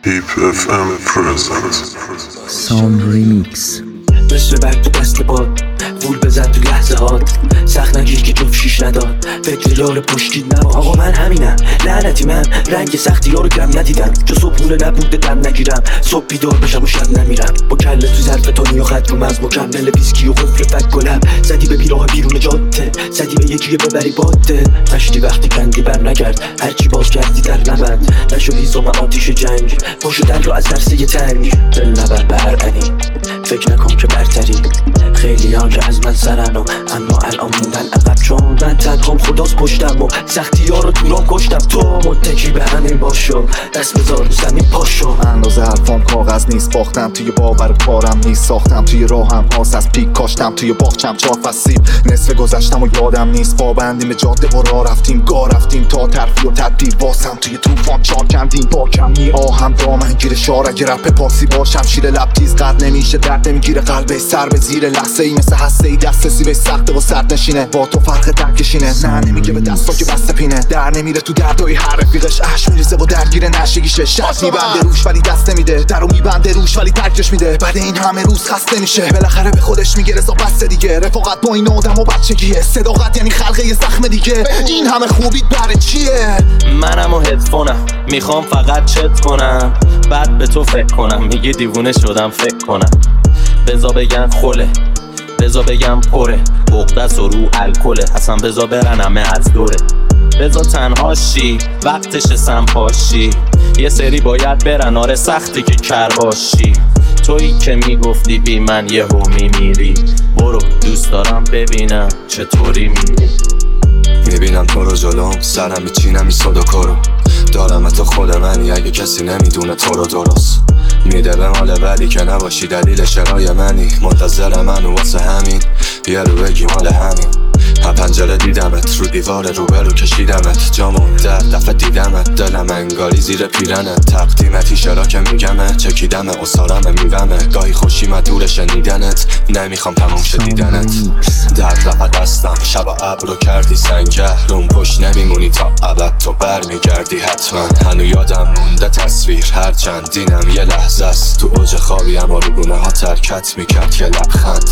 Hip FM present Sound Remix. مثل برگ تو دست باد وول بزن تو لحظه هات، سخت نگیر که جفت شیش نداد، فکر یار پشتید نباش. آقا من همینم لعنتی، من رنگ سختی ها رو کم ندیدم، چو صبحونه نبوده دم نگیرم، صبح بیدار بشم و شب نمیرم، با کله تو ظرف تونی و خط رو مغز، مکمل ویسکی و قفل فک و لب، زدی به بیراه بیرون جاده، زدی به یکی ببری باده، نشدی وقتی کندی بر نگرد، هرچی باز کردی در نبند، نشو هیزم آتیش جنگ، پاشو دل رو از درسه تنگ، دل نبر به هر انی، فکر نکن که برتری، خیلی ها که از من سرن و اما الان موندن عقب، چون من تنهام خداست پشتم و سختی ها رو دوران کشتم، تو متکی به همین باشو، دست بذار رو زمین پاشو. اندازه حرفام کاغذ نیست، باختم توی باور کارم نیست، ساختم توی راهم هاست، از پیک کاشتم توی باغچم 4 فصیل، نصف گذشتم و یادم نیست، پابندیم به جاده و راه رفتیم، گاه رفتیم تا ترفیع و تدبیر، واسم توی طوفان چار کندیم، با کمی آهم دامن گیر شار، اگه رپ پارسی باشم شیر لب تیز قد نمیشه، درد نمیگیره قلبه سر به زیر لحظه ای، مثل هسته ای دست سیبه سخته و سرد نشینه، با تو فرق درکشینه، نه نمیگه به دستا که بسته پینه، در نمیره تو دردای هر رفیقش، اش میریزه و درگیر نشگیشه، شرط میبنده روش ولی دست نمیده، درو میبنده روش ولی ترکش میده، بعد این همه روز خسته میشه، بالاخره به خودش میگه رضا بس دیگه، رفاقت با این آدم و بچگیه، صداقت یعنی خلقه زخم دیگه، این همه خوبیت برای چیه؟ منم و هدفونم میخوام فقط چت کنم، بعد به تو فکر کنم، میگی دیوونه شدم فکر کنم، بزا بگن خوله، بزا بگم پره، بغدست و رو الکله، اصلا بزا برن همه از دوره، بزا تنهاشی وقتش سنپاشی، یه سری باید برن، آره سختی که کر باشی، تویی که میگفتی بی من یهو میمیری، برو دوست دارم ببینم چطوری میری. میبینم تو رو جلوم، سرم میچینم ایستاد و کارو، دارم تو خود منی، اگه کسی نمیدونه تو رو درست میده به مال، ولی که نباشی دلیل شرای منی، منتظر منو واسه همین یه رو بگی مال همین، هم پنجره دیدمت، رو دیوار روبرو کشیدمت، جامون در دفعه دیدمت، دلم انگاری زیر پیرنت، تقدیمتی چرا که میگمه، چکیدمه اصارم میومه، گاهی خوشیمت دور شنیدنت، نمیخوام تموم شه دیدنت، در رفت دستم شب ابرو کردی سنگه، روم پشت نمیمونی تا ابد، تو برمیگردی حتما، هنو یادم مونده تصویر هرچند دینم یه لحظه است، تو اوج خوابی اما رو گونه ها ترکت میکرد که لبخند،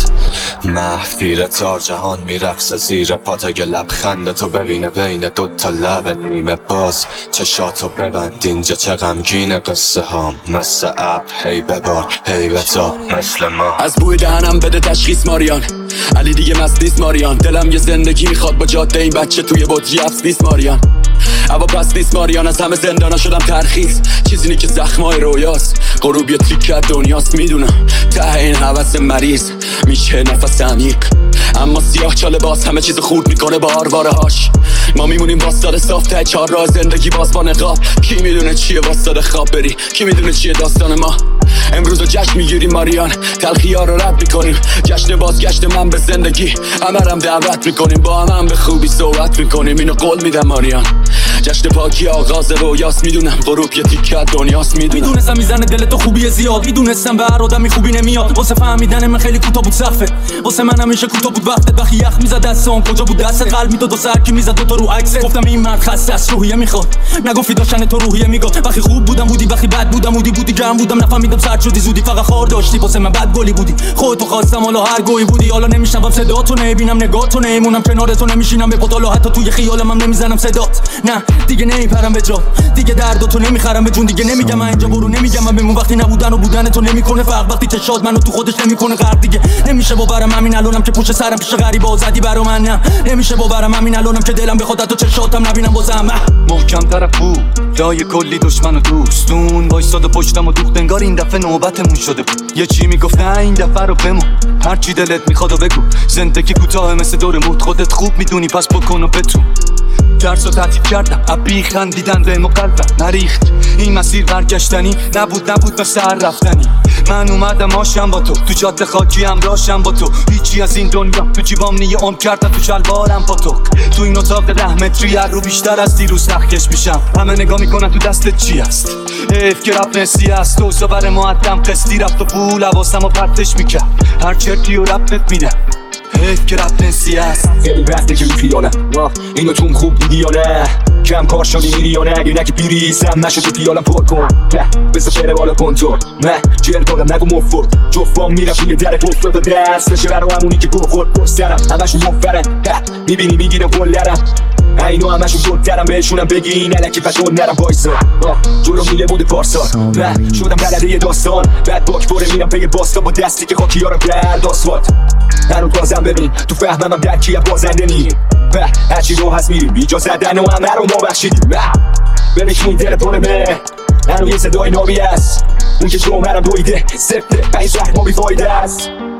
محفیر تار جهان میرقصه زیر پات، اگه لبخند تو ببینه بین دوتا لبت نیمه باز، چشاتو ببند اینجا چه غمگین قصه هام، مثل اب هی ببار هی بتاب مثل ما، از بوی دهنم بده تشخیص ماریان، علی دیگه مست نیست ماریان، دلم یه زندگی میخواد با جاده این بچه توی بطری افس نیست ماریان، هوا پس نیست ماریان، از همه زندانا شدم ترخیص، چیزی که زخمای رویاست، غروب یه تیکه دنیاست، میدونم ته این حوث مریض میشه نفس عمیق، اما سیاه چاله باز همه چیز خورد میکنه با آرواره هاش، ما میمونیم واسطاد صاف ته 4 راه زندگی باز با نقاب، کی میدونه چیه واسطاد خواب بری، کی میدونه چیه داستان ما، امروز رو جشن میگیریم ماریان، تلخی ها رو رد میکنیم، جشن بازگشت من به زندگی، همرم دعوت میکنیم، با هم به خوبی صحبت میکنیم، اینو قول میدم ماریان، جشن پاکی آغاز رویاست، میدونم غروب یه تیکه دنیاست، میدونستم میزنه دل تو خوبی زیاد، میدونستم به هر آدمی خوبی نمیاد، واسه فهمیدن من خیلی کوتاه بود سقفت، واسه من همیشه کوتاه بود وقتت، وقتی یخ میزد دستم کجا بود دستت، قلب میداد و سر کی میزد تو رو عکست، گفتم این مرد خسته است روحیه میخواد، نگفتی داشتن تو روحیه میگفت، وقتی خوب بودم بودی، وقتی بد بودم بودی گرم بودم نفهمیدم سرد شدی زودی، فقط خار داشتی واسه من بد گلی بودی، خودتو خواستم حالا هر گویی بودی، حالا نمیشنوم صداتو، نمیبینم نگاهتو، نمیمونم کنارتو، نمیشینم به پاتالو، حتی توی خیالم هم نمیزنم صدات، نه دیگه نمیپرم به جا، دیگه درداتو نمیخرم به جون، دیگه نمیگم من اینجا برو، نمیگم من بمون، وقتی نبودن و بودن تو نمیکنه فرق، وقتی چشات منو تو خودش نمیکنه غرق، دیگه نمیشه باورم همین الانم که پشت سرم پیش غریبا آزادی برا من، نه نمیشه باورم همین الانم که دلم بخواد تو چشاتم نبینم بازم، محکم طرف بود جای کلی دشمن و دوستون، وایساد و پشتم و دوخت انگار این دفعه نوبتمون شده بود، یه چی میگفت نه این دفعه رو بمون، هر چی دلت میخواد و بگو، زندگی کوتاه مثل دور موت، خودت خوب میدونی پس بکن و بتون، درس و تعطیل کردم ابی خندیدن به قلبم نریخت، این مسیر برگشتنی نبود مثل هر رفتنی، من اومدم آشم با تو جاده خاکی همراهشم با تو، هیچی از این دنیا تو جیبام نیه عمر کردم تو شلوارم پاتوق، تو این اتاق 10 متری هر رو بیشتر از دیروز نخکش میشم، همه نگاه میکنن تو دستت چی است، حیف که رپ نسی است، تو سبر معدم قسطی رفت و پول حواسم و پرتش میکرد، هر چرتی و رپت میدم، حیف که رپ نسی است. خیلی وقته که خیالم اینو تون خوب دیدی یا نه؟ کم کار شدی میری یا نه؟ اگه نگی بیریزم نشد پیالم پر کن. بذار شعر بالا کن تو جر کنم نگو مفرد جفام میرم توی در گفت به دست بشه برا همونی که بخورد پسترم همشون مفرن میبینی میگیرم کلرم اینو همشون زودترم بهشونم بگین الکی پشون نرم بایسا جلو میله بود پارسا شدم بلده یه داستان بعد باک باره میرم پی باستا با دستی که خاکی یارم کرد آسفالت هنو تازم ببین تو فهمم درکی بازنده نیم هرچی رو هست میریم بیجا زدن و همه رو ما بخشیدیم ببین که این دل پرمه هنو یه صدای نابی است اون که جمعرم دویده سفته 5 شهر ما بیفایده است